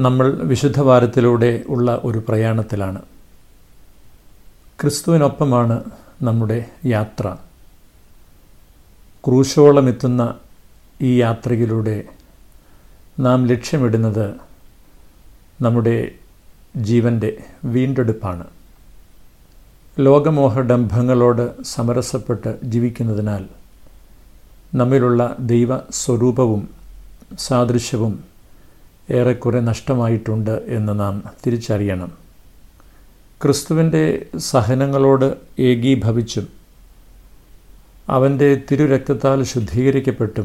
നമ്മൾ വിശുദ്ധവാരത്തിലൂടെ ഉള്ള ഒരു പ്രയാണത്തിലാണ്. ക്രിസ്തുവിനൊപ്പമാണ് നമ്മുടെ യാത്ര. ക്രൂശോളം എത്തുന്ന ഈ യാത്രയിലൂടെ നാം ലക്ഷ്യമിടുന്നത് നമ്മുടെ ജീവൻ്റെ വീണ്ടെടുപ്പാണ്. ലോകമോഹഡംഭങ്ങളോട് സമരസപ്പെട്ട് ജീവിക്കുന്നതിനാൽ നമ്മിലുള്ള ദൈവസ്വരൂപവും സാദൃശ്യവും ഏറെക്കുറെ നഷ്ടമായിട്ടുണ്ട് എന്ന് നാം തിരിച്ചറിയണം. ക്രിസ്തുവിൻ്റെ സഹനങ്ങളോട് ഏകീഭവിച്ചും അവൻ്റെ തിരുരക്തത്താൽ ശുദ്ധീകരിക്കപ്പെട്ടും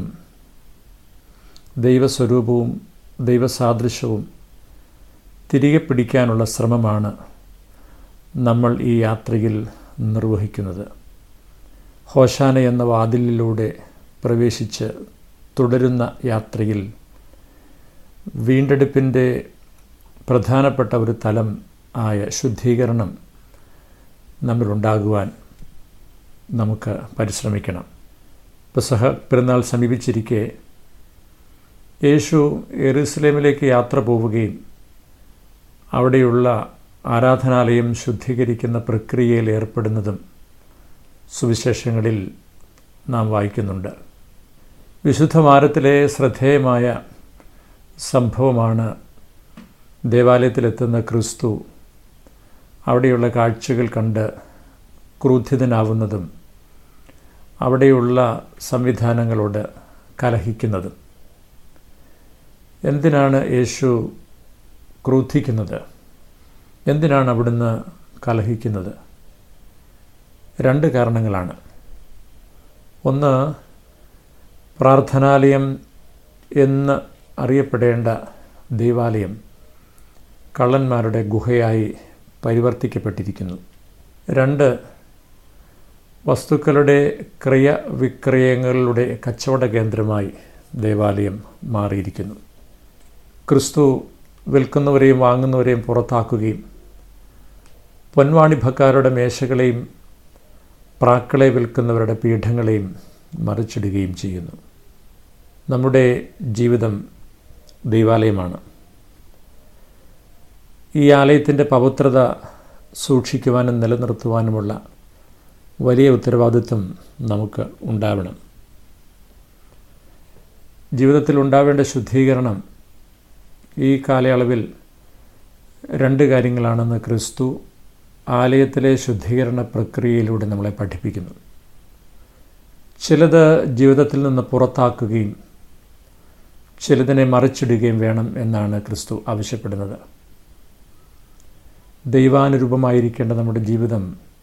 ദൈവസ്വരൂപവും ദൈവസാദൃശ്യവും തിരികെ പിടിക്കാനുള്ള ശ്രമമാണ് നമ്മൾ ഈ യാത്രയിൽ നിർവഹിക്കുന്നത്. ഹോശാന എന്ന വാതിലിലൂടെ പ്രവേശിച്ച് തുടരുന്ന യാത്രയിൽ വീണ്ടെടുപ്പിൻ്റെ പ്രധാനപ്പെട്ട ഒരു തലം ആയ ശുദ്ധീകരണം നമ്മിലുണ്ടാകുവാൻ നമുക്ക് പരിശ്രമിക്കണം. പെസഹ പെരുന്നാൾ സമീപിച്ചിരിക്കെ യേശു യെരുശലേമിലേക്ക് യാത്ര പോവുകയും അവിടെയുള്ള ആരാധനാലയം ശുദ്ധീകരിക്കുന്ന പ്രക്രിയയിൽ ഏർപ്പെടുന്നതും സുവിശേഷങ്ങളിൽ നാം വായിക്കുന്നുണ്ട്. വിശുദ്ധവാരത്തിലെ ശ്രദ്ധേയമായ സംഭവമാണ് ദേവാലയത്തിലെത്തുന്ന ക്രിസ്തു അവിടെയുള്ള കാഴ്ചകൾ കണ്ട് ക്രുദ്ധിതനാവുന്നതും അവിടെയുള്ള സംവിധാനങ്ങളോട് കലഹിക്കുന്നതും. എന്തിനാണ് യേശു ക്രുദ്ധിക്കുന്നത്? എന്തിനാണ് അവിടുന്ന് കലഹിക്കുന്നത്? രണ്ട് കാരണങ്ങളാണ്. ഒന്ന്, പ്രാർത്ഥനാലയം എന്ന് അറിയപ്പെടേണ്ട ദേവാലയം കള്ളന്മാരുടെ ഗുഹയായി പരിവർത്തിക്കപ്പെട്ടിരിക്കുന്നു. രണ്ട്, വസ്തുക്കളുടെ ക്രയവിക്രയങ്ങളുടെ കച്ചവട കേന്ദ്രമായി ദേവാലയം മാറിയിരിക്കുന്നു. ക്രിസ്തു വിൽക്കുന്നവരെയും വാങ്ങുന്നവരെയും പുറത്താക്കുകയും പൊൻവാണിഭക്കാരുടെ മേശകളെയും പ്രാക്കളെ വിൽക്കുന്നവരുടെ പീഠങ്ങളെയും മറിച്ചിടുകയും ചെയ്യുന്നു. നമ്മുടെ ജീവിതം ദൈവാലയമാണ്. ഈ ആലയത്തിൻ്റെ പവിത്രത സൂക്ഷിക്കുവാനും നിലനിർത്തുവാനുമുള്ള വലിയ ഉത്തരവാദിത്വം നമുക്ക് ഉണ്ടാവണം. ജീവിതത്തിൽ ഉണ്ടാവേണ്ട ശുദ്ധീകരണം ഈ കാലയളവിൽ രണ്ട് കാര്യങ്ങളാണെന്ന് ക്രിസ്തു ആലയത്തിലെ ശുദ്ധീകരണ പ്രക്രിയയിലൂടെ നമ്മളെ പഠിപ്പിക്കുന്നു. ചിലത് ജീവിതത്തിൽ നിന്ന് പുറത്താക്കുകയും ചിലതിനെ മറിച്ചിടുകയും വേണം എന്നാണ് ക്രിസ്തു ആവശ്യപ്പെടുന്നത്. ദൈവാനുരൂപമായിരിക്കേണ്ട നമ്മുടെ ജീവിതം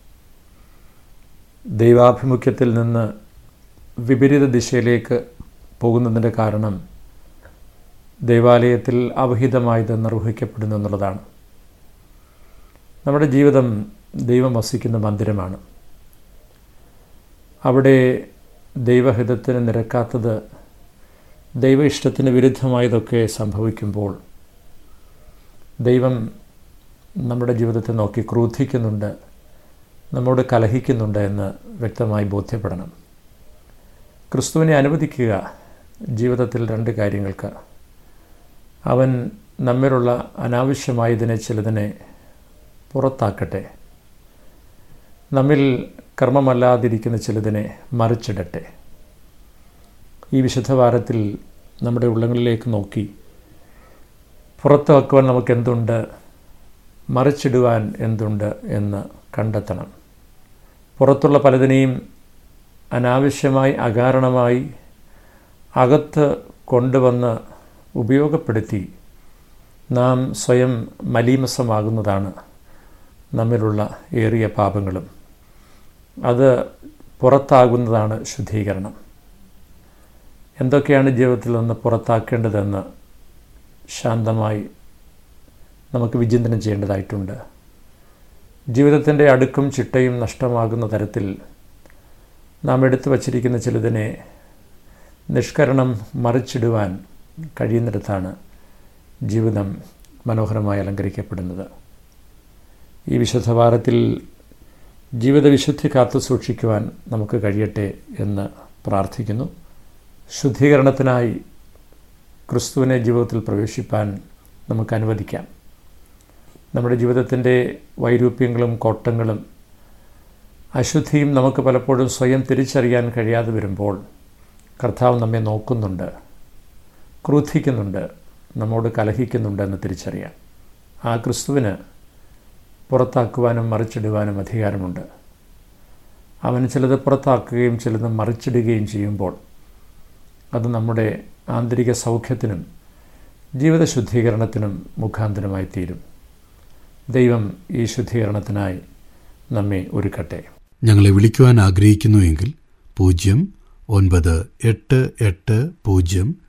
ദൈവാഭിമുഖ്യത്തിൽ നിന്ന് വിപരീത ദിശയിലേക്ക് പോകുന്നതിൻ്റെ കാരണം ദൈവാലയത്തിൽ അവഹിതമായത് നിർവഹിക്കപ്പെടുന്നു എന്നുള്ളതാണ്. നമ്മുടെ ജീവിതം ദൈവം വസിക്കുന്ന മന്ദിരമാണ്. അവിടെ ദൈവഹിതത്തിന് നിരക്കാത്തത്, ദൈവ ഇഷ്ടത്തിന് വിരുദ്ധമായതൊക്കെ സംഭവിക്കുമ്പോൾ ദൈവം നമ്മുടെ ജീവിതത്തെ നോക്കി ക്രോധിക്കുന്നുണ്ട്, നമ്മോട് കലഹിക്കുന്നുണ്ട് എന്ന് വ്യക്തമായി ബോധ്യപ്പെടണം. ക്രിസ്തുവിനെ അനുവദിക്കുക ജീവിതത്തിൽ രണ്ട് കാര്യങ്ങൾക്ക്. അവൻ നമ്മിലുള്ള അനാവശ്യമായതിനെ ചിലതിനെ പുറത്താക്കട്ടെ, നമ്മിൽ കർമ്മമല്ലാതിരിക്കുന്ന ചിലതിനെ മറിച്ചിടട്ടെ. ഈ വിശുദ്ധവാരത്തിൽ നമ്മുടെ ഉള്ളങ്ങളിലേക്ക് നോക്കി പുറത്ത് വെക്കുവാൻ നമുക്ക് എന്തുണ്ട്, മറിച്ചിടുവാൻ എന്തുണ്ട് എന്ന് കണ്ടെത്തണം. പുറത്തുള്ള പലതിനെയും അനാവശ്യമായി അകാരണമായി അകത്ത് കൊണ്ടുവന്ന് ഉപയോഗപ്പെടുത്തി നാം സ്വയം മലീമസമാകുന്നതാണ് നമ്മിലുള്ള ഏറിയ പാപങ്ങളും. അത് പുറത്താകുന്നതാണ് ശുദ്ധീകരണം. എന്തൊക്കെയാണ് ജീവിതത്തിൽ നിന്ന് പുറത്താക്കേണ്ടതെന്ന് ശാന്തമായി നമുക്ക് വിചിന്തനം ചെയ്യേണ്ടതായിട്ടുണ്ട്. ജീവിതത്തിൻ്റെ അടുക്കും ചിട്ടയും നഷ്ടമാകുന്ന തരത്തിൽ നാം എടുത്തു വച്ചിരിക്കുന്ന ചിലതിനെ നിഷ്കരണം മറിച്ചിടുവാൻ കഴിയുന്നിടത്താണ് ജീവിതം മനോഹരമായി അലങ്കരിക്കപ്പെടുന്നത്. ഈ വിശുദ്ധവാരത്തിൽ ജീവിതവിശുദ്ധി കാത്തു സൂക്ഷിക്കുവാൻ നമുക്ക് കഴിയട്ടെ എന്ന് പ്രാർത്ഥിക്കുന്നു. ശുദ്ധീകരണത്തിനായി ക്രിസ്തുവിനെ ജീവിതത്തിൽ പ്രവേശിപ്പാൻ നമുക്ക് അനുവദിക്കാം. നമ്മുടെ ജീവിതത്തിൻ്റെ വൈരൂപ്യങ്ങളും കോട്ടങ്ങളും അശുദ്ധിയും നമുക്ക് പലപ്പോഴും സ്വയം തിരിച്ചറിയാൻ കഴിയാതെ വരുമ്പോൾ കർത്താവ് നമ്മെ നോക്കുന്നുണ്ട്, ക്രൂദ്ധിക്കുന്നുണ്ട്, നമ്മോട് കലഹിക്കുന്നുണ്ടെന്ന് തിരിച്ചറിയാം. ആ ക്രിസ്തുവിന് പുറത്താക്കുവാനും മറിച്ചിടുവാനും അധികാരമുണ്ട്. അവൻ ചിലത് പുറത്താക്കുകയും ചിലത് മറിച്ചിടുകയും ചെയ്യുമ്പോൾ അത് നമ്മുടെ ആന്തരിക സൗഖ്യത്തിനും ജീവിത ശുദ്ധീകരണത്തിനും മുഖാന്തരമായി തീരും. ദൈവം ഈ ശുദ്ധീകരണത്തിനായി നമ്മെ ഒരുക്കട്ടെ. ഞങ്ങളെ വിളിക്കുവാൻ ആഗ്രഹിക്കുന്നുവെങ്കിൽ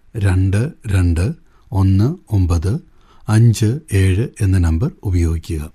09880221957 എന്ന നമ്പർ ഉപയോഗിക്കുക.